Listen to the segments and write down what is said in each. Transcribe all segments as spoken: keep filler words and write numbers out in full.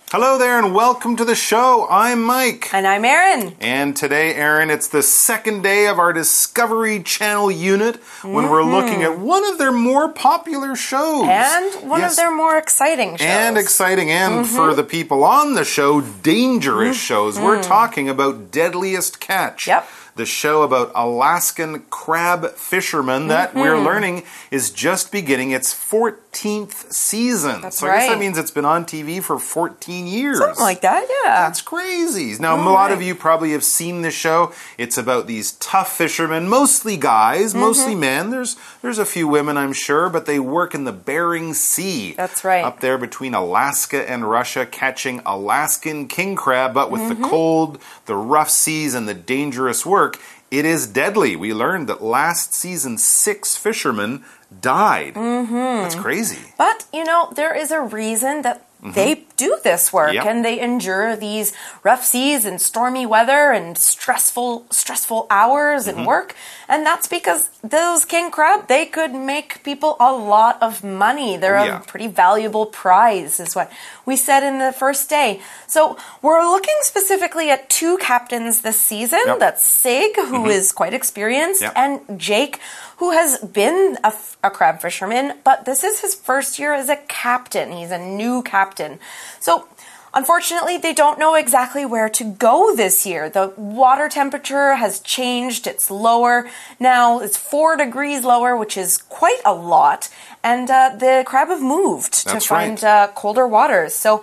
Hello there and welcome to the show. I'm Mike. And I'm Erin. And today, Erin, it's the second day of our Discovery Channel unit when mm-hmm. we're looking at one of their more popular shows. And one yes. of their more exciting shows. And exciting. And mm-hmm. for the people on the show, dangerous mm-hmm. shows. We're talking about Deadliest Catch. Yep. The show about Alaskan crab fishermen that mm-hmm. we're learning is just beginning its fourteenth season. That's so I right. guess that means it's been on T V for fourteen years. Something like that, yeah. That's crazy. Now, All a lot right. of you probably have seen the show. It's about these tough fishermen, mostly guys, mm-hmm. mostly men. There's there's a few women, I'm sure, but they work in the Bering Sea. That's right. Up there between Alaska and Russia, catching Alaskan king crab, but with mm-hmm. the cold, the rough seas, and the dangerous work, it is deadly. We learned that last season, six fishermen died. Mm-hmm. That's crazy. But, you know, there is a reason that mm-hmm. they do this work yep. and they endure these rough seas and stormy weather and stressful stressful hours mm-hmm. and work. And that's because those king crab, they could make people a lot of money. They're oh, a yeah. pretty valuable prize, is what we said in the first day. So we're looking specifically at two captains this season. Yep. That's Sig, who mm-hmm. is quite experienced, yep. and Jake, who has been a, a crab fisherman, but this is his first year as a captain. He's a new captain. So, unfortunately, they don't know exactly where to go this year. The water temperature has changed. It's lower. Now it's four degrees lower, which is quite a lot. And uh, the crab have moved That's to find right. uh, colder waters. So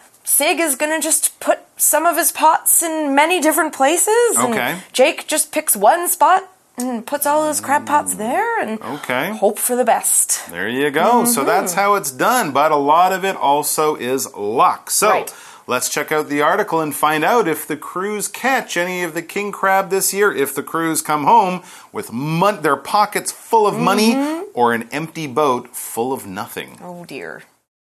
Sig is going to just put some of his pots in many different places. Okay. And Jake just picks one spot and puts all his crab pots there and okay. hope for the best. There you go. Mm-hmm. So that's how it's done, but a lot of it also is luck. So right. let's check out the article and find out if the crews catch any of the king crab this year, if the crews come home with mon- their pockets full of mm-hmm. money or an empty boat full of nothing. Oh dear.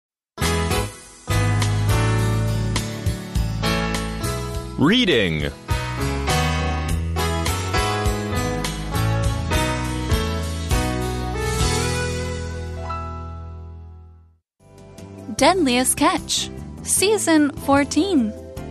Reading. Deadliest Catch, Season fourteen.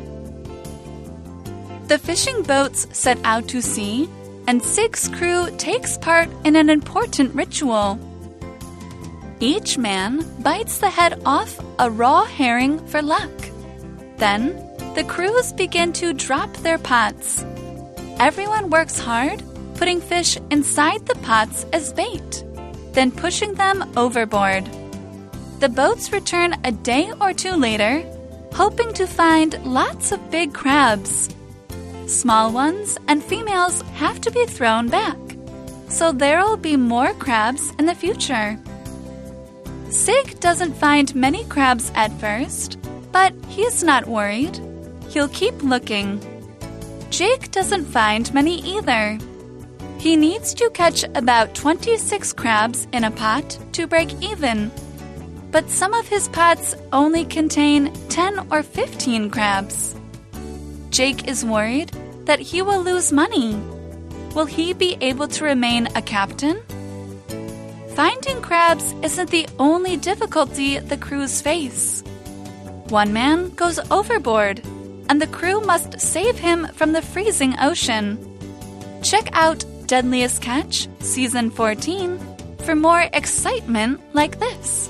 The fishing boats set out to sea, and Sig's crew takes part in an important ritual. Each man bites the head off a raw herring for luck. Then, the crews begin to drop their pots. Everyone works hard, putting fish inside the pots as bait, then pushing them overboard. The boats return a day or two later, hoping to find lots of big crabs. Small ones and females have to be thrown back, so there'll be more crabs in the future. Sig doesn't find many crabs at first, but he's not worried. He'll keep looking. Jake doesn't find many either. He needs to catch about twenty-six crabs in a pot to break even. But some of his pots only contain ten or fifteen crabs. Jake is worried that he will lose money. Will he be able to remain a captain? Finding crabs isn't the only difficulty the crews face. One man goes overboard, and the crew must save him from the freezing ocean. Check out Deadliest Catch, Season fourteen, for more excitement like this.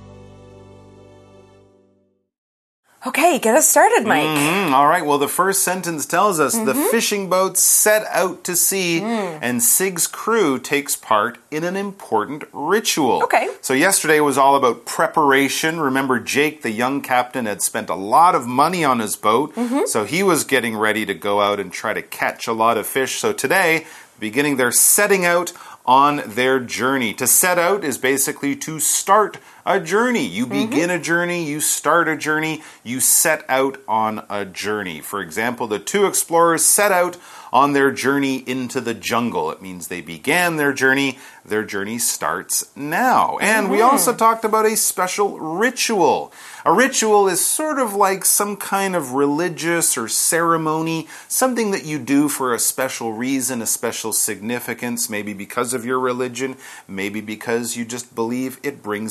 Okay, get us started, Mike. Mm-hmm. All right, well, the first sentence tells us mm-hmm. the fishing boats set out to sea, mm. and Sig's crew takes part in an important ritual. Okay. So yesterday was all about preparation. Remember, Jake, the young captain, had spent a lot of money on his boat, mm-hmm. so he was getting ready to go out and try to catch a lot of fish. So today, beginning, they're setting out on their journey. To set out is basically to start a journey. You begin mm-hmm. a journey, you start a journey, you set out on a journey. For example, the two explorers set out on their journey into the jungle. It means they began their journey. Their journey starts now. And mm-hmm. we also talked about a special ritual. A ritual is sort of like some kind of religious or ceremony, something that you do for a special reason, a special significance, maybe because of your religion, maybe because you just believe it brings you luck.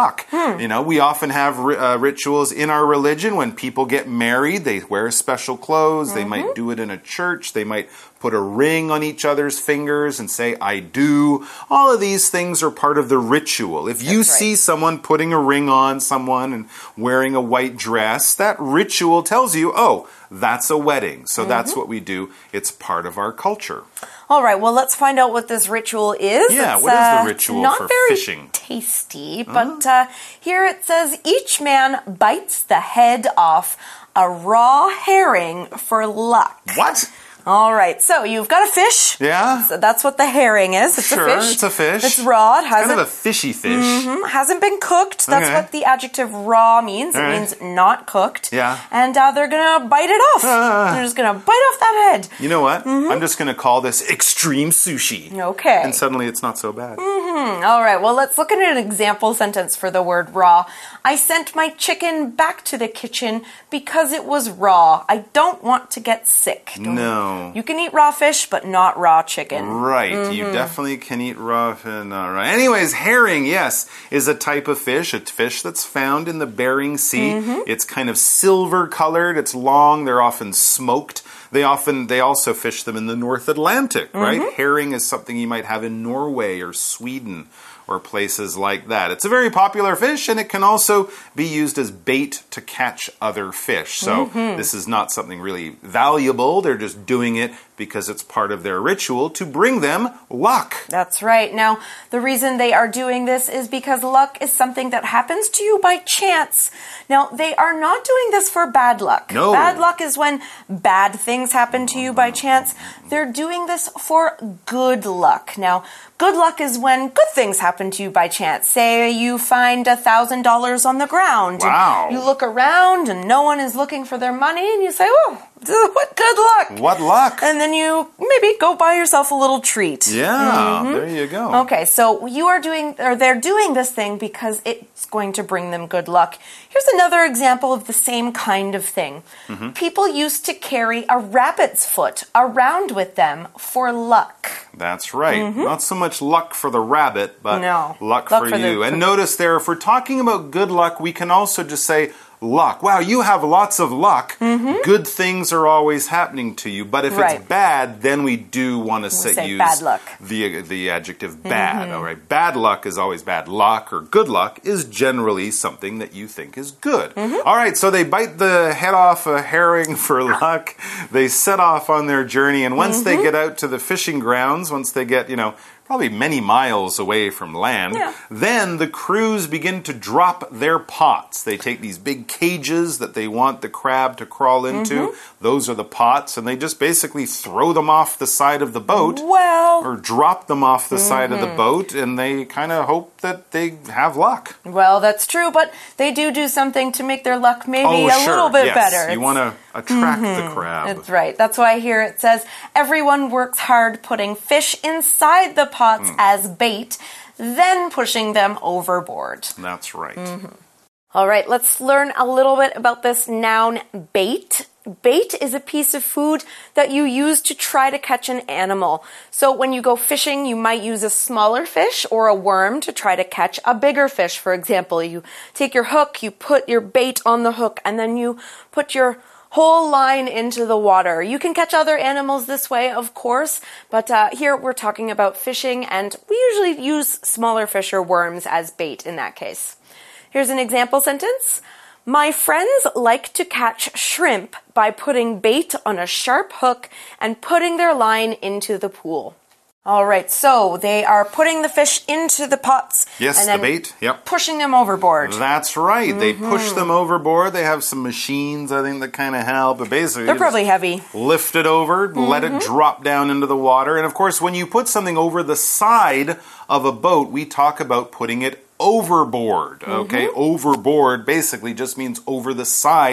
luck. Hmm. You know, we often have uh, rituals in our religion when people get married. They wear special clothes. Mm-hmm. They might do it in a church. They might put a ring on each other's fingers and say, I do. All of these things are part of the ritual. If you That's see right. someone putting a ring on someone and wearing a white dress, that ritual tells you, oh, that's a wedding. So mm-hmm. that's what we do. It's part of our culture. All right, well, let's find out what this ritual is. Yeah, it's, what is the uh, ritual not for very fishing? Tasty, but uh, here it says each man bites the head off a raw herring for luck. What? All right, so you've got a fish. Yeah. So that's what the herring is. It's sure, a fish. it's a fish. It's raw. It it's hasn't, kind of a fishy fish. Mm-hmm, hasn't been cooked. That's okay. what the adjective raw means. All it right. means not cooked. Yeah. And uh, they're going to bite it off. Ah. They're just going to bite off that head. You know what? Mm-hmm. I'm just going to call this extreme sushi. Okay. And suddenly it's not so bad. Mm-hmm. All right, well, let's look at an example sentence for the word raw. I sent my chicken back to the kitchen because it was raw. I don't want to get sick. Don't no. You can eat raw fish, but not raw chicken. Right. Mm-hmm. You definitely can eat raw fish. All right. Anyways, herring, yes, is a type of fish, a fish that's found in the Bering Sea. Mm-hmm. It's kind of silver colored. It's long. They're often smoked. They often, they also fish them in the North Atlantic, right? Mm-hmm. Herring is something you might have in Norway or Sweden or places like that. It's a very popular fish, and it can also be used as bait to catch other fish. So mm-hmm. this is not something really valuable. They're just doing it because it's part of their ritual to bring them luck. That's right. Now, the reason they are doing this is because luck is something that happens to you by chance. Now, they are not doing this for bad luck. No. Bad luck is when bad things happen to you by chance. They're doing this for good luck. Now, good luck is when good things happen to you by chance. Say you find a thousand dollars on the ground. Wow. You look around and no one is looking for their money and you say, oh, what good luck. What luck? And then you maybe go buy yourself a little treat. Yeah, mm-hmm. there you go. Okay, so you are doing, or they're doing this thing because it's going to bring them good luck. Here's another example of the same kind of thing. Mm-hmm. People used to carry a rabbit's foot around with them for luck. That's right. Mm-hmm. Not so much luck for the rabbit, but no. luck, luck for, for you. the, and notice there, if we're talking about good luck, we can also just say luck. Wow, you have lots of luck. Mm-hmm. Good things are always happening to you. But if right. it's bad, then we do want to say, say use bad luck. the the adjective bad. Mm-hmm. All right, bad luck is always bad luck, or good luck is generally something that you think is good. Mm-hmm. All right, so they bite the head off a herring for luck. They set off on their journey, and once mm-hmm. they get out to the fishing grounds, once they get, you know, probably many miles away from land, yeah. then the crews begin to drop their pots. They take these big cages that they want the crab to crawl into. Mm-hmm. Those are the pots, and they just basically throw them off the side of the boat. Well, or drop them off the mm-hmm. side of the boat, and they kind of hope that they have luck. Well, that's true, but they do do something to make their luck maybe oh, a sure. little bit yes. better. You want to attract mm-hmm. the crab. That's right. That's why here it says, everyone works hard putting fish inside the pots mm. as bait, then pushing them overboard. That's right. Mm-hmm. All right, let's learn a little bit about this noun bait. Bait is a piece of food that you use to try to catch an animal. So when you go fishing, you might use a smaller fish or a worm to try to catch a bigger fish. For example, you take your hook, you put your bait on the hook, and then you put your whole line into the water. You can catch other animals this way, of course, but uh, here we're talking about fishing, and we usually use smaller fish or worms as bait in that case. Here's an example sentence. My friends like to catch shrimp by putting bait on a sharp hook and putting their line into the pool. All right, so they are putting the fish into the pots. Yes, and then the bait. Yep. Pushing them overboard. That's right. Mm-hmm. They push them overboard. They have some machines, I think, that kind of help. But basically, they're probably heavy. Lift it over, mm-hmm. let it drop down into the water. And of course, when you put something over the side of a boat, we talk about putting it overboard. Okay, mm-hmm. overboard basically just means over the side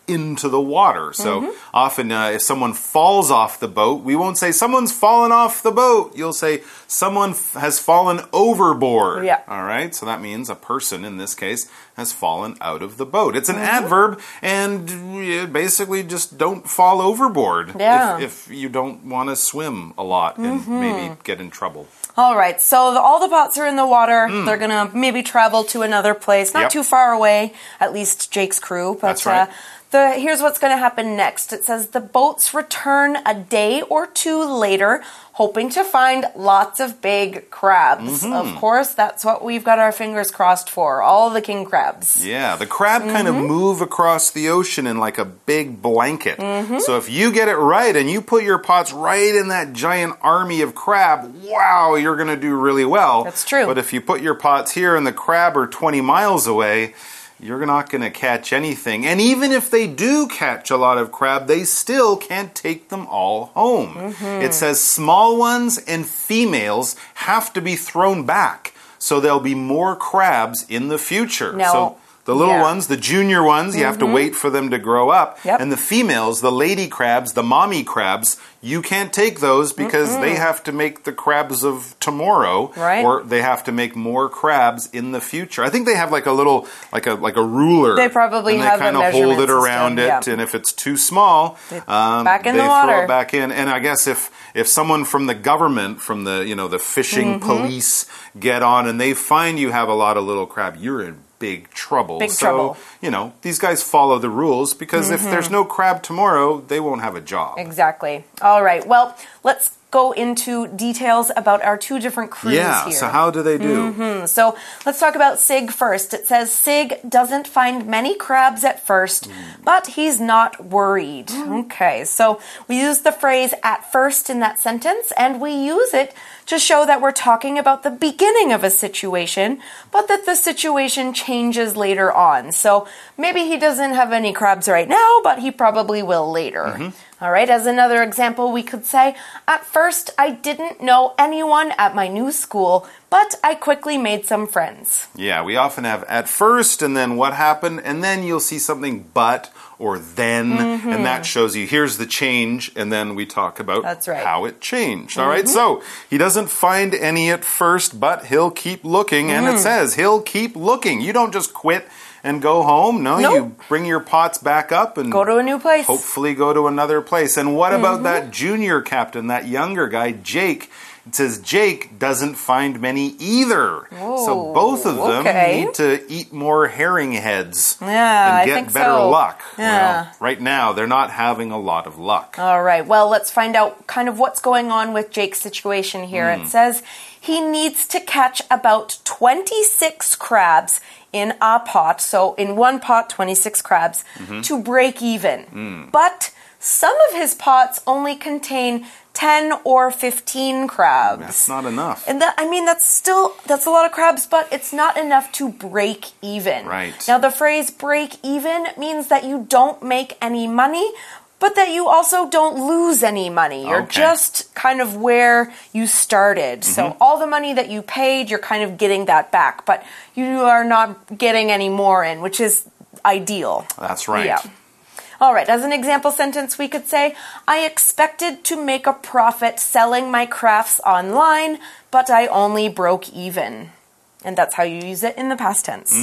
into the water. So Mm-hmm. often uh, if someone falls off the boat, we won't say someone's fallen off the boat. You'll say someone f- has fallen overboard. Yeah. All right. So that means a person in this case has fallen out of the boat. It's an Mm-hmm. adverb, and uh, basically just don't fall overboard Yeah. if, if you don't want to swim a lot and Mm-hmm. maybe get in trouble. All right, so the, all the pots are in the water. They're gonna maybe travel to another place, not Mm. Yep. too far away. At least Jake's crew. But That's right. uh, the here's what's going to happen next. It says the boats return a day or two later, hoping to find lots of big crabs. Mm-hmm. Of course, that's what we've got our fingers crossed for. All the king crabs. Yeah, the crab kind Mm-hmm. of move across the ocean in like a big blanket. Mm-hmm. So if you get it right and you put your pots right in that giant army of crab, wow, you're going to do really well. That's true. But if you put your pots here and the crab are twenty miles away, you're not going to catch anything. And even if they do catch a lot of crab, they still can't take them all home. Mm-hmm. It says small ones and females have to be thrown back, so there'll be more crabs in the future. Now- so the little Yeah. ones, the junior ones, you have to wait for them to grow up. Yep. And the females, the lady crabs, the mommy crabs, you can't take those because they have to make the crabs of tomorrow, Right. or they have to make more crabs in the future. I think they have like a little, like a like a ruler. They probably and have a they kind of hold measurement it around system, it, yeah. and if it's too small, um, back in they the throw water. it back in. And I guess if if someone from the government, from the you know the fishing Mm-hmm. police, get on and they find you have a lot of little crab, you're in big trouble. Big so, trouble. you know, these guys follow the rules because if there's no crab tomorrow, they won't have a job. Exactly. All right. Well, let's go into details about our two different crews Yeah, here. so how do they do? Mm, So let's talk about Sig first. It says Sig doesn't find many crabs at first, but he's not worried. Okay, so we use the phrase at first in that sentence, and we use it to show that we're talking about the beginning of a situation, but that the situation changes later on. So maybe he doesn't have any crabs right now, but he probably will later. All right, as another example, we could say, at first, I didn't know anyone at my new school, but I quickly made some friends. Yeah, we often have at first and then what happened, and then you'll see something but or then, and that shows you here's the change, and then we talk about That's right. how it changed. All right, so he doesn't find any at first, but he'll keep looking, and it says he'll keep looking. You don't just quit and go home. No, Nope. you bring your pots back up and Go to a new place. hopefully go to another place. And what about that junior captain, that younger guy, Jake? It says Jake doesn't find many either. so both of them okay. need to eat more herring heads Yeah, I and get think better so. luck. Yeah. Well, right now, they're not having a lot of luck. All right, well, let's find out kind of what's going on with Jake's situation here. It says he needs to catch about twenty-six crabs in a pot, so in one pot, twenty-six crabs, to break even. But some of his pots only contain ten or fifteen crabs. That's not enough. And that, I mean, that's still, that's a lot of crabs, but it's not enough to break even. Right. Now, the phrase break even means that you don't make any money, but that you also don't lose any money. You're Okay. just kind of where you started. So all the money that you paid, you're kind of getting that back, but you are not getting any more in, which is ideal. That's right. Yeah. All right, as an example sentence, we could say, I expected to make a profit selling my crafts online, but I only broke even. And that's how you use it in the past tense.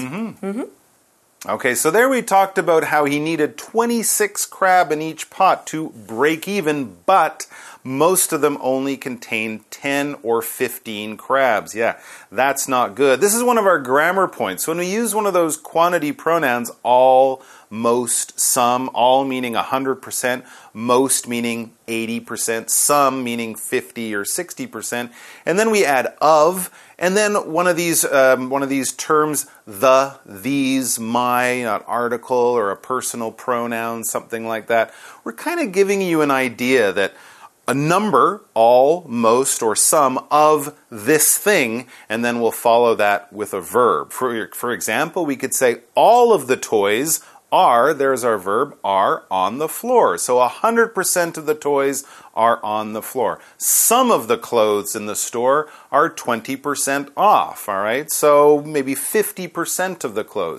Okay, so there we talked about how he needed twenty-six crab in each pot to break even, but most of them only contain ten or fifteen crabs. Yeah, that's not good. This is one of our grammar points. When we use one of those quantity pronouns, all, most, some, all meaning one hundred percent, most meaning eighty percent, some meaning fifty or sixty percent, and then we add of, and then one of these um, one of these terms, the, these, my, an article or a personal pronoun, something like that. We're kind of giving you an idea that a number, all, most, or some of this thing, and then we'll follow that with a verb. For, for example, we could say all of the toys are, there's our verb, are on the floor. So one hundred percent of the toys are on the floor. Some of the clothes in the store are twenty percent off, all right? So maybe fifty percent of the clothes.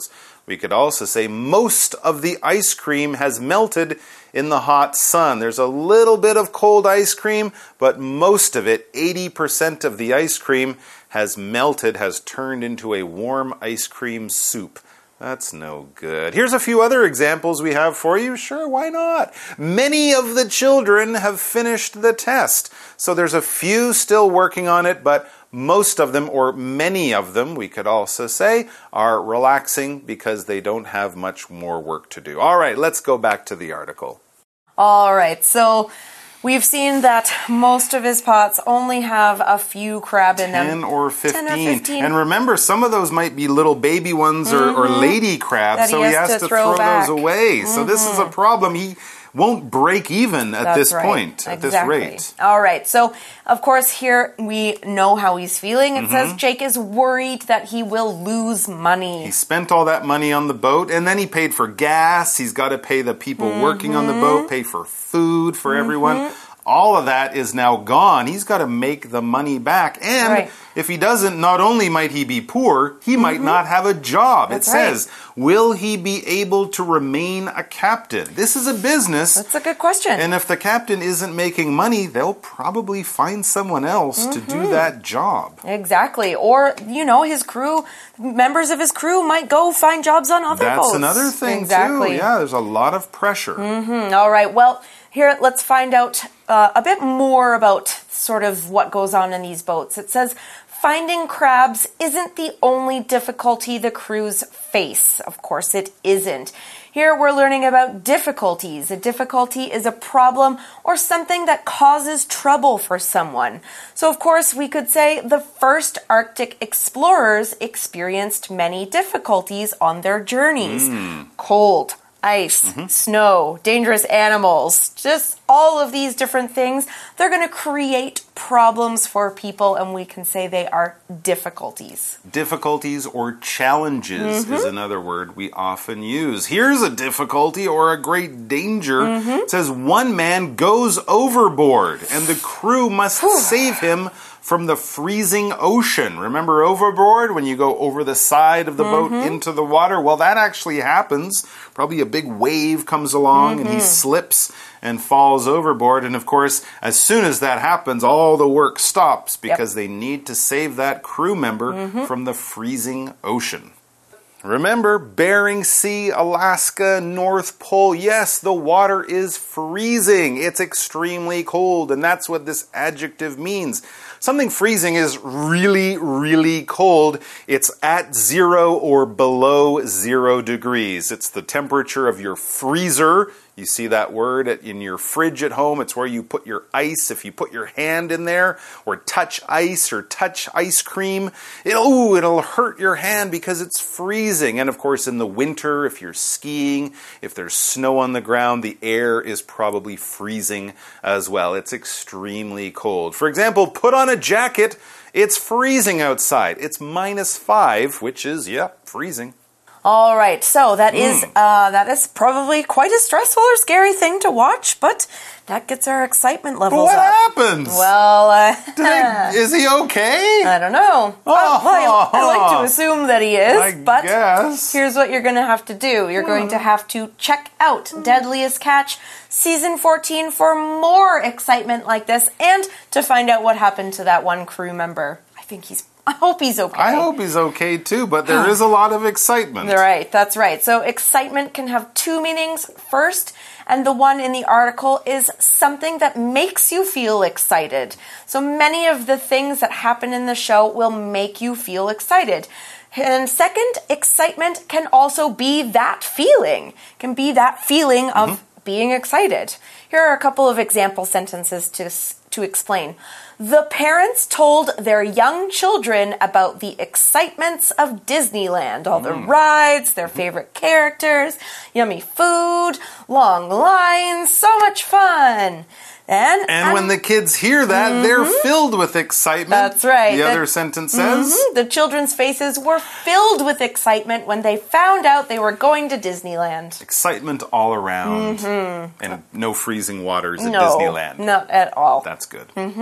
We could also say most of the ice cream has melted in the hot sun. There's a little bit of cold ice cream, but most of it, eighty percent of the ice cream, has melted, has turned into a warm ice cream soup. That's no good. Here's a few other examples we have for you. Sure, why not? Many of the children have finished the test. So there's a few still working on it, but most of them, or many of them, we could also say, are relaxing because they don't have much more work to do. All right, let's go back to the article. All right, so we've seen that most of his pots only have a few crab in them. ten or fifteen. ten or fifteen. And remember, some of those might be little baby ones or, mm-hmm. or lady crabs, that so he has, he has to, to throw, throw those away. Mm-hmm. So this is a problem. He won't break even at That's this right. point, at exactly. this rate. All right. So, of course, here we know how he's feeling. It mm-hmm. says Jake is worried that he will lose money. He spent all that money on the boat, and then he paid for gas. He's got to pay the people mm-hmm. working on the boat, pay for food for mm-hmm. everyone. All of that is now gone. He's got to make the money back. And right. if he doesn't, not only might he be poor, he mm-hmm. might not have a job. That's it says, right. will he be able to remain a captain? This is a business. That's a good question. And if the captain isn't making money, they'll probably find someone else mm-hmm. to do that job. Exactly. Or, you know, his crew, members of his crew might go find jobs on other That's boats. That's another thing, exactly. too. Yeah, there's a lot of pressure. Mm-hmm. All right. Well, here, let's find out uh, a bit more about sort of what goes on in these boats. It says, finding crabs isn't the only difficulty the crews face. Of course, it isn't. Here, we're learning about difficulties. A difficulty is a problem or something that causes trouble for someone. So, of course, we could say the first Arctic explorers experienced many difficulties on their journeys. Mm. Cold, ice, mm-hmm. snow, dangerous animals, just all of these different things, they're going to create problems for people, and we can say they are difficulties. Difficulties or challenges mm-hmm. is another word we often use. Here's a difficulty or a great danger. Mm-hmm. It says one man goes overboard, and the crew must save him from the freezing ocean. Remember overboard, when you go over the side of the mm-hmm. boat into the water? Well, that actually happens. Probably a big wave comes along mm-hmm. and he slips and falls overboard. And of course, as soon as that happens, all the work stops because yep. they need to save that crew member mm-hmm. from the freezing ocean. Remember, Bering Sea, Alaska, North Pole. Yes, the water is freezing. It's extremely cold, and that's what this adjective means. Something freezing is really, really cold. It's at zero or below zero degrees. It's the temperature of your freezer. You see that word in your fridge at home. It's where you put your ice. If you put your hand in there or touch ice or touch ice cream, it'll, ooh, it'll hurt your hand because it's freezing. And of course, in the winter, if you're skiing, if there's snow on the ground, the air is probably freezing as well. It's extremely cold. For example, put on a jacket. It's freezing outside. It's minus five, which is, yeah, freezing. All right, so that mm. is uh, that is probably quite a stressful or scary thing to watch, but that gets our excitement levels what up. What happens? Well, uh, they, is he okay? I don't know. Oh, uh, well, I, I like to assume that he is, I but guess. Here's what you're going to have to do. You're going to have to check out Deadliest Catch Season fourteen for more excitement like this and to find out what happened to that one crew member. I think he's I hope he's okay. I hope he's okay too, but there is a lot of excitement. Right, that's right. So excitement can have two meanings. First, and the one in the article, is something that makes you feel excited. So many of the things that happen in the show will make you feel excited. And second, excitement can also be that feeling. Can be that feeling of mm-hmm. being excited. Here are a couple of example sentences to to explain. The parents told their young children about the excitements of Disneyland, all the mm. rides, their favorite characters, yummy food, long lines, so much fun. And, and, and when the kids hear that, mm-hmm. they're filled with excitement. That's right. The, the other sentence says? Mm-hmm. The children's faces were filled with excitement when they found out they were going to Disneyland. Excitement all around. Mm-hmm. And no freezing waters at no, Disneyland. Not at all. That's good. Mm-hmm.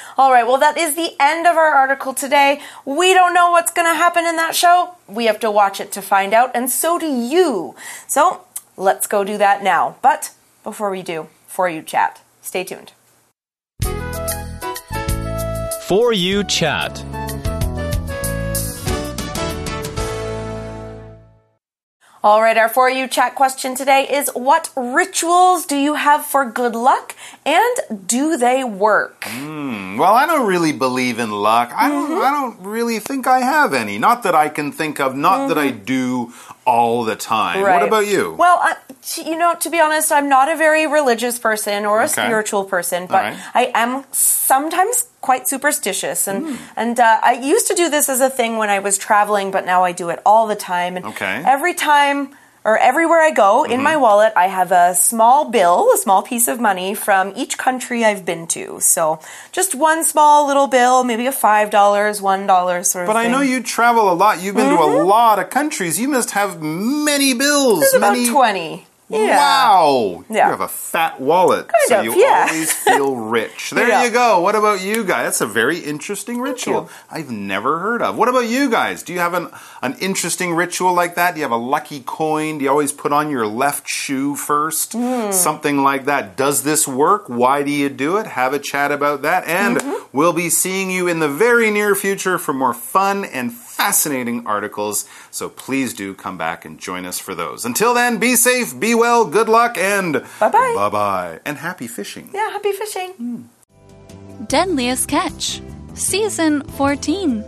All right, well, that is the end of our article today. We don't know what's going to happen in that show. We have to watch it to find out, and so do you. So let's go do that now. But before we do, For You Chat. Stay tuned. For You Chat. All right, our For You Chat question today is, what rituals do you have for good luck, and do they work? Mm, well, I don't really believe in luck. I don't, mm-hmm. I don't really think I have any. Not that I can think of, not mm-hmm. that I do all the time. Right. What about you? Well, uh, you know, to be honest, I'm not a very religious person or a okay. spiritual person, but right. I am sometimes quite superstitious. And, mm. and uh, I used to do this as a thing when I was traveling, but now I do it all the time. And okay. every time... or everywhere I go, mm-hmm. in my wallet, I have a small bill, a small piece of money from each country I've been to. So just one small little bill, maybe a five dollars, one dollar sort of but thing. But I know you travel a lot. You've been mm-hmm. to a lot of countries. You must have many bills. There's many... about twenty. Yeah. Wow. Yeah. You have a fat wallet. Kind so of, you yeah. always feel rich. There yeah. you go. What about you guys? That's a very interesting ritual I've never heard of. What about you guys? Do you have an, an interesting ritual like that? Do you have a lucky coin? Do you always put on your left shoe first? Mm. Something like that. Does this work? Why do you do it? Have a chat about that. And mm-hmm. we'll be seeing you in the very near future for more fun and fascinating articles, so please do come back and join us for those. Until then, be safe, be well, good luck, and bye-bye. Bye-bye. And happy fishing. Yeah, happy fishing. Mm. Deadliest Catch, Season fourteen.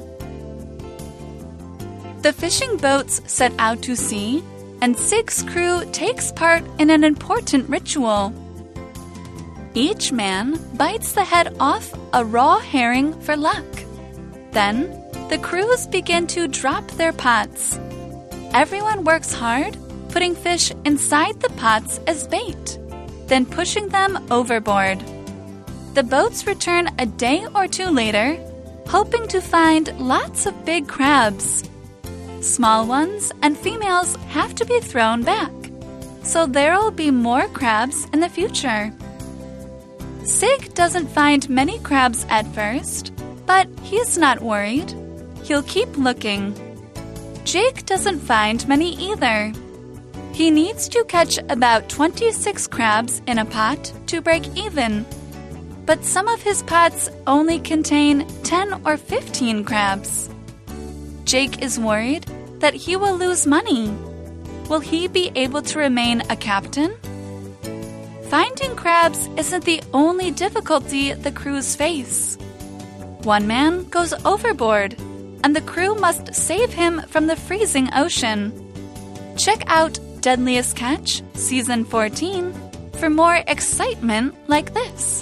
The fishing boats set out to sea, and Sig's crew takes part in an important ritual. Each man bites the head off a raw herring for luck. Then, the crews begin to drop their pots. Everyone works hard, putting fish inside the pots as bait, then pushing them overboard. The boats return a day or two later, hoping to find lots of big crabs. Small ones and females have to be thrown back, so there'll be more crabs in the future. Sig doesn't find many crabs at first, but he's not worried. He'll keep looking. Jake doesn't find many either. He needs to catch about twenty-six crabs in a pot to break even. But some of his pots only contain ten or fifteen crabs. Jake is worried that he will lose money. Will he be able to remain a captain? Finding crabs isn't the only difficulty the crews face. One man goes overboard, and the crew must save him from the freezing ocean. Check out Deadliest Catch, Season fourteen, for more excitement like this.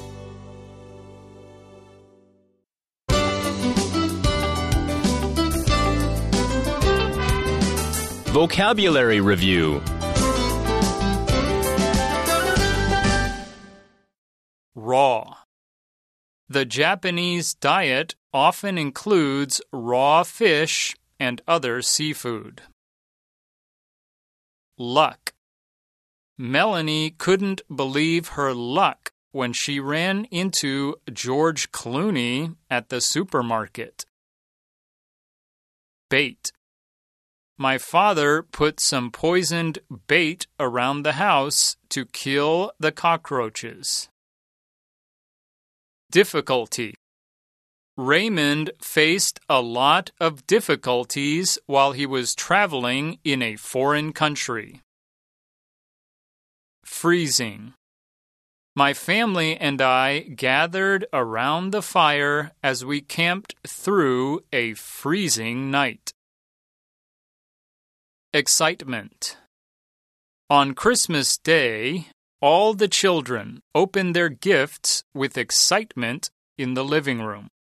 Vocabulary Review. Raw. The Japanese diet often includes raw fish and other seafood. Luck. Melanie couldn't believe her luck when she ran into George Clooney at the supermarket. Bait. My father put some poisoned bait around the house to kill the cockroaches. Difficulty. Raymond faced a lot of difficulties while he was traveling in a foreign country. Freezing. My family and I gathered around the fire as we camped through a freezing night. Excitement. On Christmas Day, all the children opened their gifts with excitement in the living room.